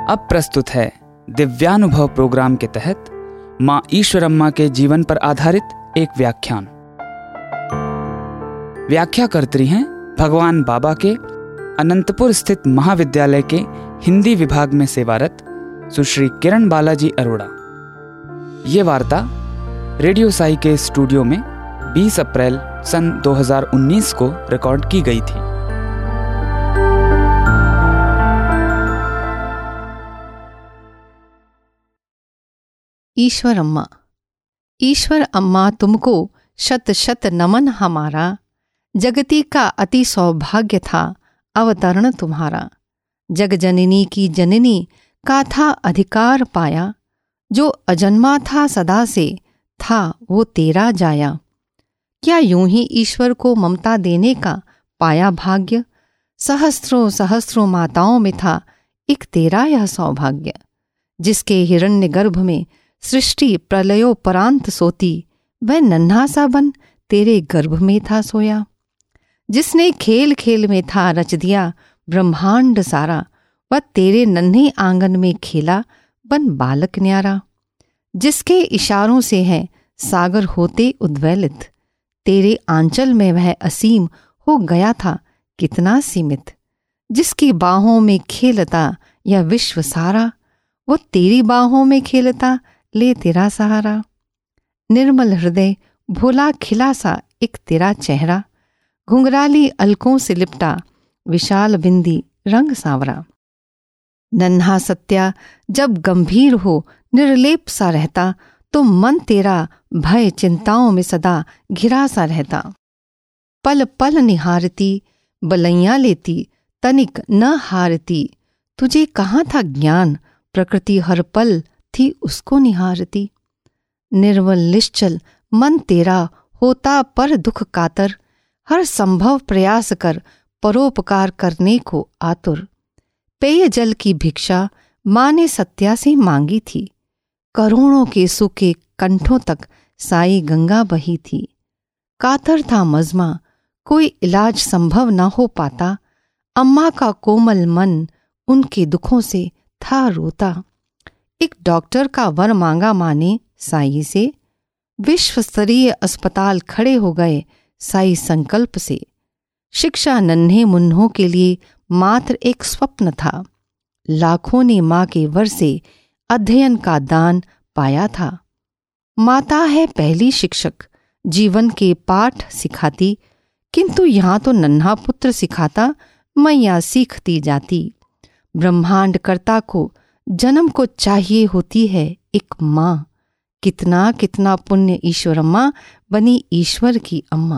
अब प्रस्तुत है दिव्यानुभव प्रोग्राम के तहत माँ ईश्वरम्मा के जीवन पर आधारित एक व्याख्यान। व्याख्याकर्त्री हैं भगवान बाबा के अनंतपुर स्थित महाविद्यालय के हिंदी विभाग में सेवारत सुश्री किरण बालाजी अरोड़ा। ये वार्ता रेडियो साई के स्टूडियो में 20 अप्रैल सन 2019 को रिकॉर्ड की गई थी। ईश्वरम्मा। ईश्वर अम्मा तुमको शत शत नमन हमारा, जगती का अति सौभाग्य था अवतरण तुम्हारा। जग जननी की जननी का था अधिकार पाया, जो अजन्मा था सदा से था वो तेरा जाया। क्या यूं ही ईश्वर को ममता देने का पाया भाग्य, सहस्त्रों सहस्त्रों माताओं में था एक तेरा यह सौभाग्य। जिसके हिरण्य गर्भ में सृष्टि प्रलयोपरांत सोती, वह नन्हा सा बन तेरे गर्भ में था सोया। जिसने खेल खेल में था रच दिया ब्रह्मांड सारा, वह तेरे नन्हे आंगन में खेला बन बालक न्यारा। जिसके इशारों से है सागर होते उद्वेलित, तेरे आंचल में वह असीम हो गया था कितना सीमित। जिसकी बाहों में खेलता यह विश्व सारा, वो तेरी बाहों में खेलता ले तेरा सहारा। निर्मल हृदय भोला खिला सा एक तेरा चेहरा, घुंघराली अलकों से लिपटा विशाल बिंदी रंग सांवरा। नन्हा सत्या जब गंभीर हो निर्लेप सा रहता, तो मन तेरा भय चिंताओं में सदा घिरा सा रहता। पल पल निहारती बलैया लेती, तनिक न हारती। तुझे कहाँ था ज्ञान, प्रकृति हर पल थी उसको निहारती। निर्मल निश्चल मन तेरा होता पर दुख कातर, हर संभव प्रयास कर परोपकार करने को आतुर। पेय जल की भिक्षा माँ ने सत्या से मांगी थी, करोड़ों के सूखे कंठों तक साई गंगा बही थी। कातर था मजमा कोई इलाज संभव न हो पाता, अम्मा का कोमल मन उनके दुखों से था रोता। एक डॉक्टर का वर मांगा माँ ने साई से, विश्व स्तरीय अस्पताल खड़े हो गए साई संकल्प से। शिक्षा नन्हे मुन्नों के लिए मात्र एक स्वप्न था, लाखों ने माँ के वर से अध्ययन का दान पाया था। माता है पहली शिक्षक, जीवन के पाठ सिखाती, किंतु यहाँ तो नन्हा पुत्र सिखाता मैया सीखती जाती। ब्रह्मांड कर्ता को जन्म को चाहिए होती है एक माँ, कितना कितना पुण्य ईश्वरम्मा बनी ईश्वर की अम्मा।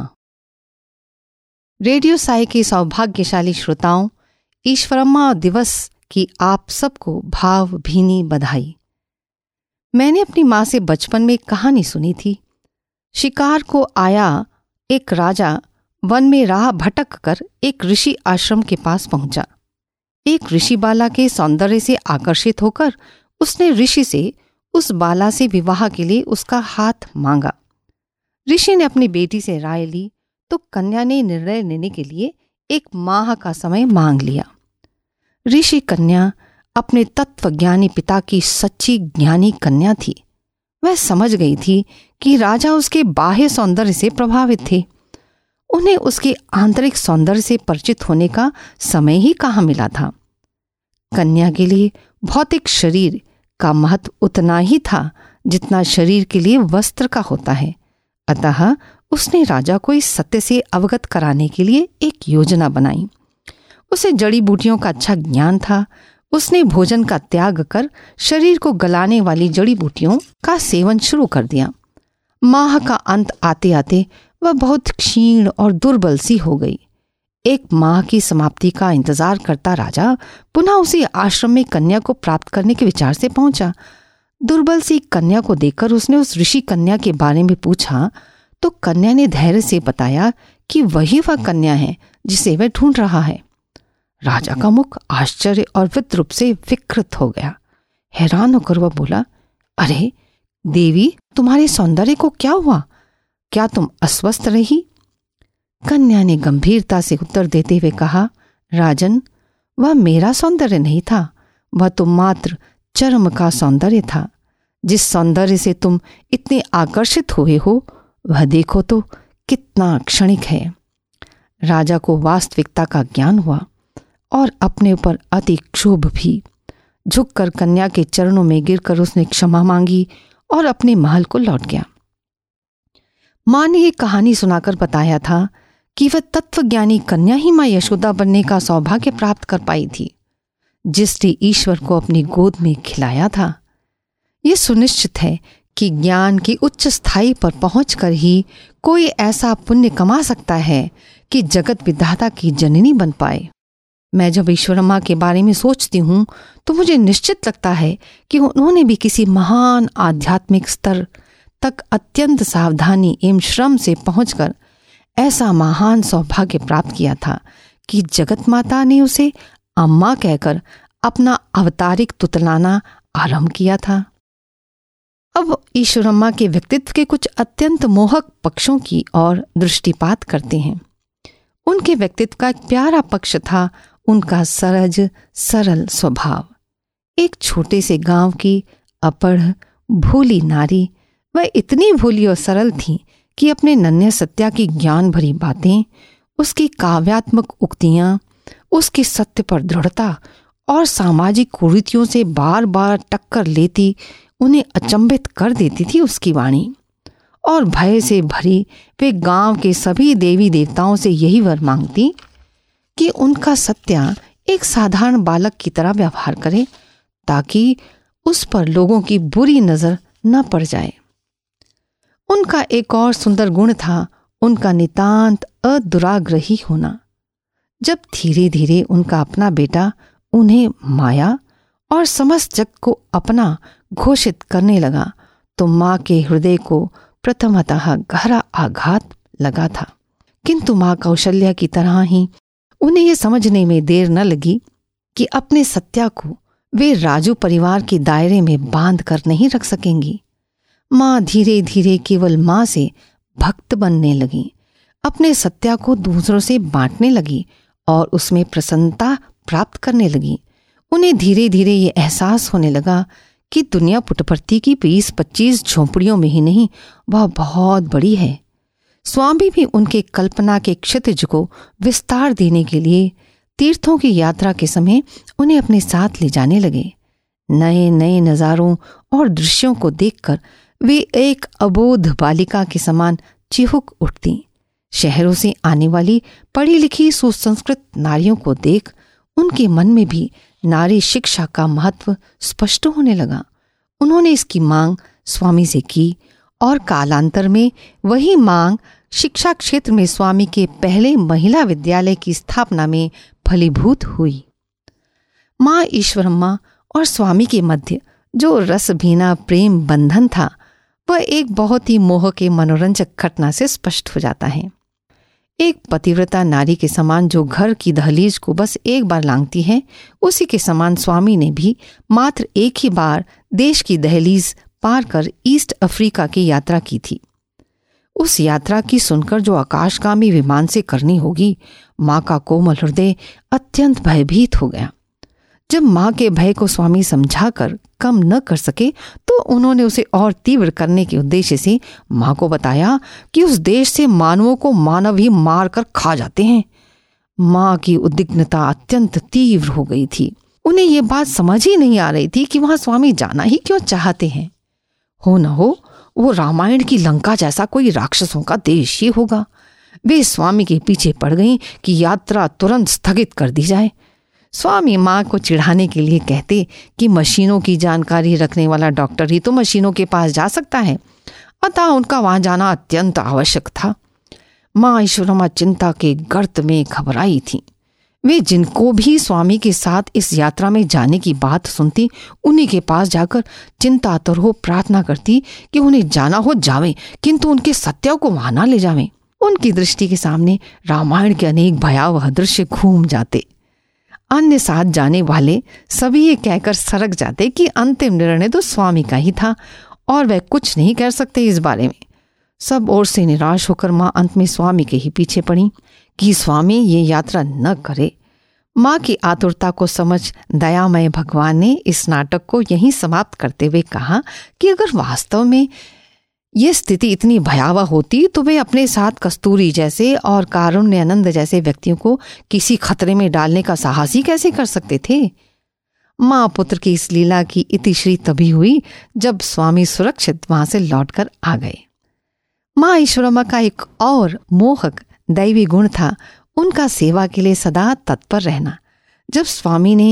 रेडियो साई के सौभाग्यशाली श्रोताओं, ईश्वरम्मा दिवस की आप सबको भावभीनी बधाई। मैंने अपनी माँ से बचपन में कहानी सुनी थी। शिकार को आया एक राजा वन में राह भटक कर एक ऋषि आश्रम के पास पहुंचा। एक ऋषि बाला के सौंदर्य से आकर्षित होकर उसने ऋषि से उस बाला से विवाह के लिए उसका हाथ मांगा। ऋषि ने अपनी बेटी से राय ली तो कन्या ने निर्णय लेने के लिए 1 माह का समय मांग लिया। ऋषि कन्या अपने तत्वज्ञानी पिता की सच्ची ज्ञानी कन्या थी। वह समझ गई थी कि राजा उसके बाह्य सौंदर्य से प्रभावित थे, उन्हें उसके आंतरिक सौंदर्य से परिचित होने का समय ही कहाँ मिला था। कन्या के लिए भौतिक शरीर का महत्व उतना ही था जितना शरीर के लिए वस्त्र का होता है। अतः उसने राजा को इस सत्य से अवगत कराने के लिए एक योजना बनाई। उसे जड़ी बूटियों का अच्छा ज्ञान था। उसने भोजन का त्याग कर शरीर को गलाने वाली जड़ी बूटियों का सेवन शुरू कर दिया। माह का अंत आते आते वह बहुत क्षीण और दुर्बल सी हो गई। 1 माह की समाप्ति का इंतजार करता राजा पुनः उसी आश्रम में कन्या को प्राप्त करने के विचार से पहुंचा। दुर्बल सी कन्या को देखकर उसने उस ऋषि कन्या के बारे में पूछा तो कन्या ने धैर्य से बताया कि वही वह कन्या है जिसे वह ढूंढ रहा है। राजा का मुख आश्चर्य और विद्रूप से विकृत हो गया। हैरान होकर वह बोला, अरे देवी, तुम्हारे सौंदर्य को क्या हुआ? क्या तुम अस्वस्थ रही? कन्या ने गंभीरता से उत्तर देते हुए कहा, राजन, वह मेरा सौंदर्य नहीं था, वह तो मात्र चरम का सौंदर्य था। जिस सौंदर्य से तुम इतने आकर्षित हुए हो वह देखो तो कितना क्षणिक है। राजा को वास्तविकता का ज्ञान हुआ और अपने ऊपर अति क्षोभ भी। झुककर कन्या के चरणों में गिरकर उसने क्षमा मांगी और अपने महल को लौट गया। मां ने ये कहानी सुनाकर बताया था कि वह तत्वज्ञानी कन्या ही मां यशोदा बनने का सौभाग्य प्राप्त कर पाई थी, जिसने ईश्वर को अपनी गोद में खिलाया था। ये सुनिश्चित है कि ज्ञान की उच्च स्थाई पर पहुंचकर ही कोई ऐसा पुण्य कमा सकता है कि जगत विधाता की जननी बन पाए। मैं जब ईश्वरम्मा के बारे में सोचती हूँ तो मुझे निश्चित लगता है कि उन्होंने भी किसी महान आध्यात्मिक स्तर तक अत्यंत सावधानी एवं श्रम से पहुंचकर ऐसा महान सौभाग्य प्राप्त किया था कि जगत माता ने उसे अम्मा कहकर अपना अवतारिक तुतलाना आरंभ किया था। अब ईश्वरम्मा के व्यक्तित्व के कुछ अत्यंत मोहक पक्षों की ओर दृष्टिपात करते हैं। उनके व्यक्तित्व का एक प्यारा पक्ष था उनका सहज सरल स्वभाव। एक छोटे से गांव की अपढ़ भोली नारी, वह इतनी भोली और सरल थी कि अपने नन्हे सत्या की ज्ञान भरी बातें, उसकी काव्यात्मक उक्तियां, उसके सत्य पर दृढ़ता और सामाजिक कुरीतियों से बार बार टक्कर लेती उन्हें अचंभित कर देती थी उसकी वाणी। और भय से भरी वे गांव के सभी देवी देवताओं से यही वर मांगती कि उनका सत्या एक साधारण बालक की तरह व्यवहार करे ताकि उस पर लोगों की बुरी नजर न पड़ जाए। उनका एक और सुंदर गुण था उनका नितांत अदुराग्रही होना। जब धीरे धीरे उनका अपना बेटा उन्हें माया और समस्त जग को अपना घोषित करने लगा तो माँ के हृदय को प्रथमतः गहरा आघात लगा था। किंतु माँ कौशल्या की तरह ही उन्हें यह समझने में देर न लगी कि अपने सत्या को वे राजू परिवार के दायरे में बांध कर नहीं रख सकेंगी। माँ धीरे धीरे केवल माँ से भक्त बनने लगी, अपने सत्या को दूसरों से बांटने लगी और उसमें प्रसन्नता प्राप्त करने लगी। उन्हें धीरे धीरे ये एहसास होने लगा कि दुनिया पुटपर्थी की 20-25 झोंपड़ियों में ही नहीं, वह बहुत बड़ी है। स्वामी भी उनके कल्पना के क्षितिज को विस्तार देने के लिए तीर्थों की यात्रा के समय उन्हें अपने साथ ले जाने लगे। नए नए नज़ारों और दृश्यों को देखकर वे एक अबोध बालिका के समान चिहुक उठती। शहरों से आने वाली पढ़ी लिखी सुसंस्कृत नारियों को देख उनके मन में भी नारी शिक्षा का महत्व स्पष्ट होने लगा। उन्होंने इसकी मांग स्वामी से की और कालांतर में वही मांग शिक्षा क्षेत्र में स्वामी के पहले महिला विद्यालय की स्थापना में फलीभूत हुई। माँ ईश्वरम्मा और स्वामी के मध्य जो रसभीना प्रेम बंधन था वह एक बहुत ही मोह के मनोरंजक घटना से स्पष्ट हो जाता है। एक पतिव्रता नारी के समान जो घर की दहलीज को बस एक बार लांघती है, उसी के समान स्वामी ने भी मात्र एक ही बार देश की दहलीज पार कर ईस्ट अफ्रीका की यात्रा की थी। उस यात्रा की सुनकर जो आकाशगामी विमान से करनी होगी, माँ का कोमल हृदय अत्यंत भयभीत हो गया। जब माँ के भय को स्वामी समझाकर कम न कर सके तो उन्होंने उसे और तीव्र करने के उद्देश्य से माँ को बताया कि उस देश से मानवों को मानव ही मार कर खा जाते हैं। माँ की उद्विग्नता अत्यंत तीव्र हो गई थी। उन्हें ये बात समझ ही नहीं आ रही थी कि वहां स्वामी जाना ही क्यों चाहते हैं। हो न हो वो रामायण की लंका जैसा कोई राक्षसों का देश ही होगा। वे स्वामी के पीछे पड़ गईं कि यात्रा तुरंत स्थगित कर दी जाए। स्वामी माँ को चिढ़ाने के लिए कहते कि मशीनों की जानकारी रखने वाला डॉक्टर ही तो मशीनों के पास जा सकता है, अतः उनका वहां जाना अत्यंत आवश्यक था। माँ ईश्वरम्मा चिंता के गर्त में घबराई थी। वे जिनको भी स्वामी के साथ इस यात्रा में जाने की बात सुनती, उन्हीं के पास जाकर चिंतातुर हो प्रार्थना करती कि उन्हें जाना हो जावे, किंतु उनके सत्या को वहां ना ले जावें। उनकी दृष्टि के सामने रामायण के अनेक भयावह दृश्य घूम जाते। अन्य साथ जाने वाले सभी ये कहकर सरक जाते कि अंतिम निर्णय तो स्वामी का ही था और वह कुछ नहीं कर सकते इस बारे में। सब ओर से निराश होकर माँ अंत में स्वामी के ही पीछे पड़ी कि स्वामी ये यात्रा न करे। माँ की आतुरता को समझ दयामय भगवान ने इस नाटक को यहीं समाप्त करते हुए कहा कि अगर वास्तव में ये स्थिति इतनी भयावह होती तो वे अपने साथ कस्तूरी जैसे और कारुण्यानंद जैसे व्यक्तियों को किसी खतरे में डालने का साहस ही कैसे कर सकते थे। माँ पुत्र की इस लीला की इतिश्री तभी हुई जब स्वामी सुरक्षित वहां से लौटकर आ गए। माँ ईश्वरम्मा का एक और मोहक दैवी गुण था उनका सेवा के लिए सदा तत्पर रहना। जब स्वामी ने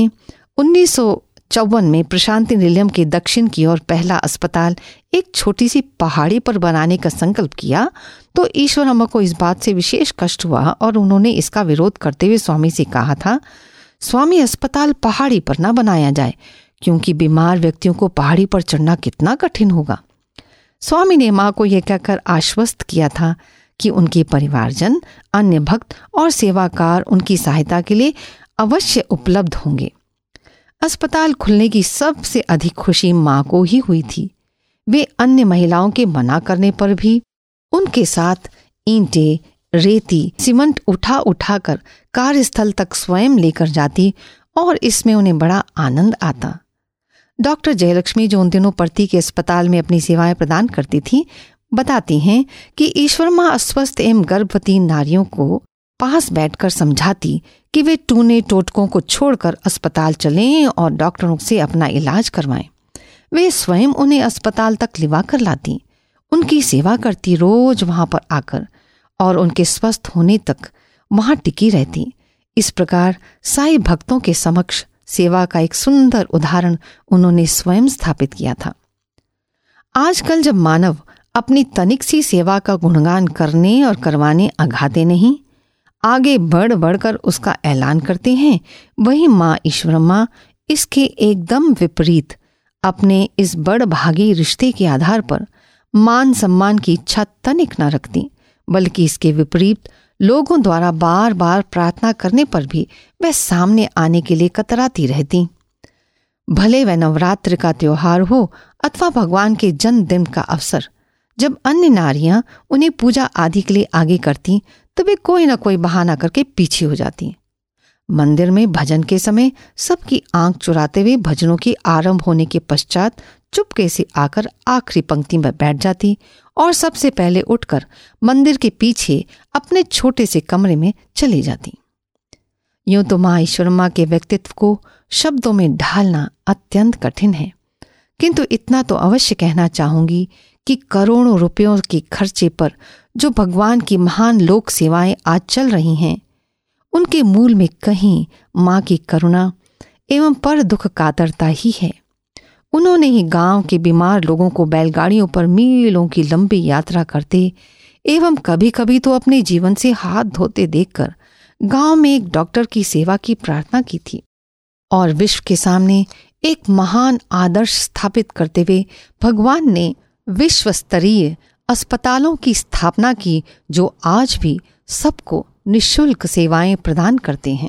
1954 में प्रशांति निलयम के दक्षिण की ओर पहला अस्पताल एक छोटी सी पहाड़ी पर बनाने का संकल्प किया तो ईश्वरम्मा को इस बात से विशेष कष्ट हुआ और उन्होंने इसका विरोध करते हुए स्वामी से कहा था, स्वामी अस्पताल पहाड़ी पर ना बनाया जाए क्योंकि बीमार व्यक्तियों को पहाड़ी पर चढ़ना कितना कठिन होगा। स्वामी ने माँ को यह कहकर आश्वस्त किया था कि उनके परिवारजन, अन्य भक्त और सेवाकार उनकी सहायता के लिए अवश्य उपलब्ध होंगे। अस्पताल खुलने की सबसे अधिक खुशी माँ को ही हुई थी। वे अन्य महिलाओं के मना करने पर भी उनके साथ ईंटें, रेती, सीमेंट उठा उठाकर कार्यस्थल तक स्वयं लेकर जाती और इसमें उन्हें बड़ा आनंद आता। डॉक्टर जयलक्ष्मी, जो उन दिनों पर्ती के अस्पताल में अपनी सेवाएं प्रदान करती थी, बताती हैं कि ईश्वरम्मा अस्वस्थ एवं गर्भवती नारियों को पास बैठकर समझाती कि वे टूने टोटकों को छोड़कर अस्पताल चलें और डॉक्टरों से अपना इलाज करवाएं। वे स्वयं उन्हें अस्पताल तक लिवा कर लाती, उनकी सेवा करती रोज वहां पर आकर और उनके स्वस्थ होने तक वहां टिकी रहती। इस प्रकार साईं भक्तों के समक्ष सेवा का एक सुंदर उदाहरण उन्होंने स्वयं स्थापित किया था। आजकल जब मानव अपनी तनिक सी सेवा का गुणगान करने और करवाने अघाते नहीं, आगे बढ़ बढ़कर उसका ऐलान करते हैं, वही माँ ईश्वरम्मा इसके एकदम विपरीत अपने इस बड़भागी रिश्ते के आधार पर मान सम्मान की इच्छा तनिक न रखती, बल्कि इसके विपरीत लोगों द्वारा बार बार प्रार्थना करने पर भी वह सामने आने के लिए कतराती रहती। भले वह नवरात्र का त्योहार हो अथवा भगवान के जन्मदिन का अवसर, जब अन्य नारियां उन्हें पूजा आदि के लिए आगे करती तो वे कोई न कोई बहाना करके पीछे हो जाती। मंदिर में भजन के समय सबकी आंख चुराते हुए भजनों के आरंभ होने के पश्चात चुपके से आकर आखिरी पंक्ति में बैठ जाती और सबसे पहले उठकर मंदिर के पीछे अपने छोटे से कमरे में चली जाती। यूं तो माँ ईश्वरम्मा के व्यक्तित्व को शब्दों में ढालना अत्यंत कठिन है, किंतु इतना तो अवश्य कहना चाहूंगी कि करोड़ों रुपयों के खर्चे पर जो भगवान की महान लोक सेवाएं आज चल रही हैं, उनके मूल में कहीं माँ की करुणा एवं पर दुख कातरता ही है। उन्होंने ही गांव के बीमार लोगों को बैलगाड़ियों पर मीलों की लंबी यात्रा करते एवं कभी कभी तो अपने जीवन से हाथ धोते देखकर गांव में एक डॉक्टर की सेवा की प्रार्थना की थी और विश्व के सामने एक महान आदर्श स्थापित करते हुए भगवान ने विश्व स्तरीय अस्पतालों की स्थापना की, जो आज भी सबको निःशुल्क सेवाएं प्रदान करते हैं।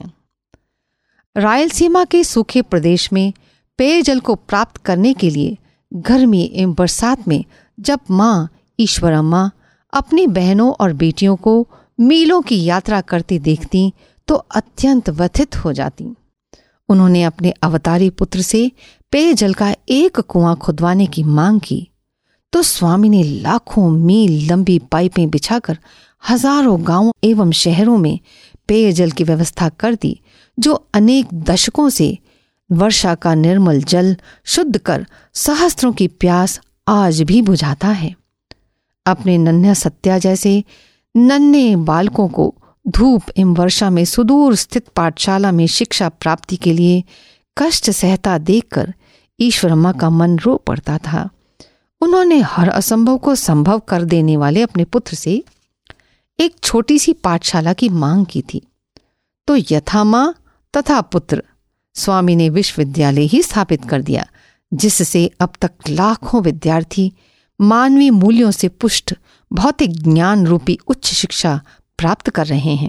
रायलसीमा के सूखे प्रदेश में पेयजल को प्राप्त करने के लिए गर्मी एवं बरसात में जब माँ ईश्वरम्मा अपनी बहनों और बेटियों को मीलों की यात्रा करते देखती तो अत्यंत व्यथित हो जाती। उन्होंने अपने अवतारी पुत्र से पेयजल का एक कुआं खुदवाने की मांग की तो स्वामी ने लाखों मील लंबी पाइपें बिछाकर हजारों गांवों एवं शहरों में पेयजल की व्यवस्था कर दी, जो अनेक दशकों से वर्षा का निर्मल जल शुद्ध कर सहस्त्रों की प्यास आज भी बुझाता है। अपने नन्हा सत्या जैसे नन्हे बालकों को धूप एवं वर्षा में सुदूर स्थित पाठशाला में शिक्षा प्राप्ति के लिए कष्ट सहता देखकर ईश्वरम्मा का मन रो पड़ता था। उन्होंने हर असंभव को संभव कर देने वाले अपने पुत्र से एक छोटी सी पाठशाला की मांग की थी, तो यथा मां तथा पुत्र स्वामी ने विश्वविद्यालय ही स्थापित कर दिया, जिससे अब तक लाखों विद्यार्थी मानवीय मूल्यों से पुष्ट भौतिक ज्ञान रूपी उच्च शिक्षा प्राप्त कर रहे हैं।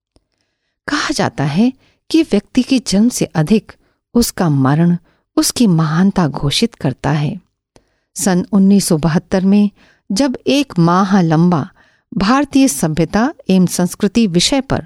कहा जाता है कि व्यक्ति के जन्म से अधिक उसका मरण उसकी महानता घोषित करता है। सन 1972 में जब एक माह लंबा भारतीय सभ्यता एवं संस्कृति विषय पर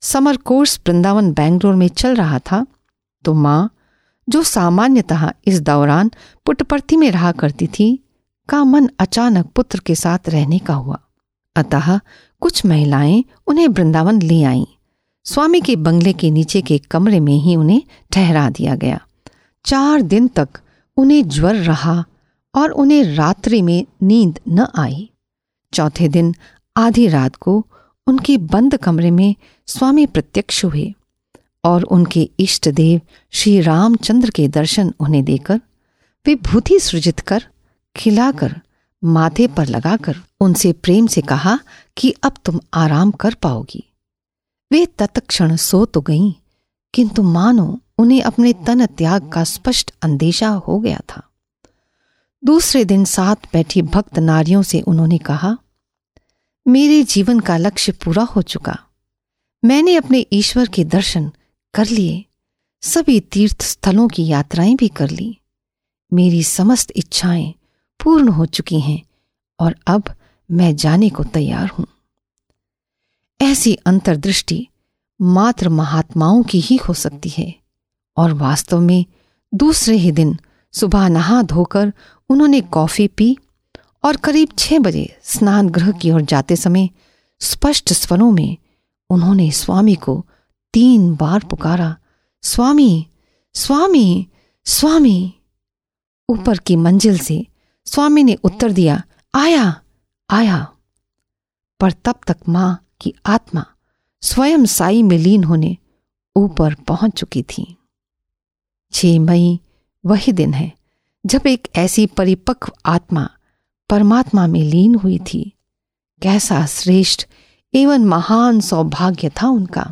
समर कोर्स वृंदावन बेंगलोर में चल रहा था तो माँ, जो सामान्यतः इस दौरान पुट्टपर्थी में रहा करती थी, का मन अचानक पुत्र के साथ रहने का हुआ। अतः कुछ महिलाएं उन्हें वृंदावन ले आईं। स्वामी के बंगले के नीचे के कमरे में ही उन्हें ठहरा दिया गया। 4 दिन तक उन्हें ज्वर रहा और उन्हें रात्रि में नींद न आई। चौथे दिन आधी रात को उनके बंद कमरे में स्वामी प्रत्यक्ष हुए और उनके इष्ट देव श्री रामचंद्र के दर्शन उन्हें देकर विभूति सृजित कर, खिलाकर, माथे पर लगाकर उनसे प्रेम से कहा कि अब तुम आराम कर पाओगी। वे तत्क्षण सो तो गईं, किंतु मानो उन्हें अपने तन त्याग का स्पष्ट अंदेशा हो गया था। दूसरे दिन साथ बैठी भक्त नारियों से उन्होंने कहा, मेरे जीवन का लक्ष्य पूरा हो चुका। मैंने अपने ईश्वर के दर्शन कर लिए, सभी तीर्थ स्थलों की यात्राएं भी कर ली। मेरी समस्त इच्छाएं पूर्ण हो चुकी हैं और अब मैं जाने को तैयार हूं। ऐसी अंतर्दृष्टि मात्र महात्माओं की ही हो सकती है और वास्तव में दूसरे ही दिन सुबह नहा धोकर उन्होंने कॉफी पी और करीब 6 बजे स्नान गृह की ओर जाते समय स्पष्ट स्वरों में उन्होंने स्वामी को 3 बार पुकारा, स्वामी, स्वामी, स्वामी। ऊपर की मंजिल से स्वामी ने उत्तर दिया, आया, आया। पर तब तक मां की आत्मा स्वयं साई में लीन होने ऊपर पहुंच चुकी थी। 6 मई वही दिन है जब एक ऐसी परिपक्व आत्मा परमात्मा में लीन हुई थी। कैसा श्रेष्ठ एवं महान सौभाग्य था उनका।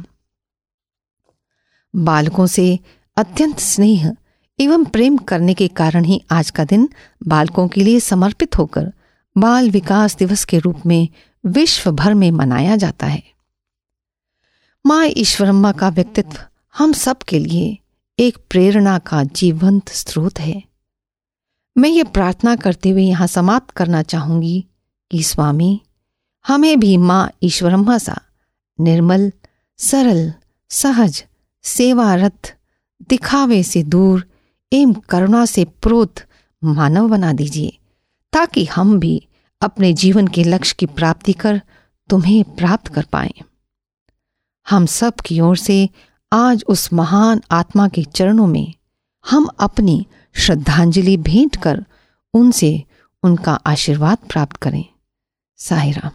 बालकों से अत्यंत स्नेह एवं प्रेम करने के कारण ही आज का दिन बालकों के लिए समर्पित होकर बाल विकास दिवस के रूप में विश्व भर में मनाया जाता है। मां ईश्वरम्मा का व्यक्तित्व हम सब के लिए एक प्रेरणा का जीवंत स्रोत है। मैं ये प्रार्थना करते हुए यहाँ समाप्त करना चाहूंगी कि स्वामी हमें भी मां ईश्वरम्मा सा निर्मल, सरल, सहज, सेवारत, दिखावे से दूर एवं करुणा से प्रोत मानव बना दीजिए, ताकि हम भी अपने जीवन के लक्ष्य की प्राप्ति कर तुम्हें प्राप्त कर पाएं। हम सब की ओर से आज उस महान आत्मा के चरणों में हम अपनी श्रद्धांजलि भेंट कर उनसे उनका आशीर्वाद प्राप्त करें। साईं राम।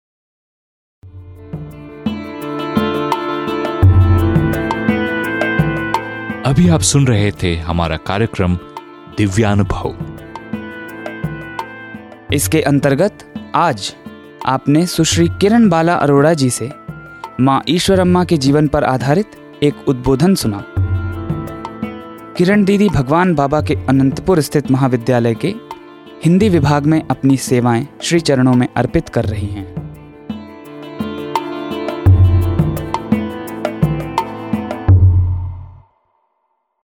अभी आप सुन रहे थे हमारा कार्यक्रम दिव्यानुभव। इसके अंतर्गत आज आपने सुश्री किरण बाला अरोड़ा जी से मां ईश्वरम्मा के जीवन पर आधारित एक उद्बोधन सुना। किरण दीदी भगवान बाबा के अनंतपुर स्थित महाविद्यालय के हिंदी विभाग में अपनी सेवाएं श्री चरणों में अर्पित कर रही हैं।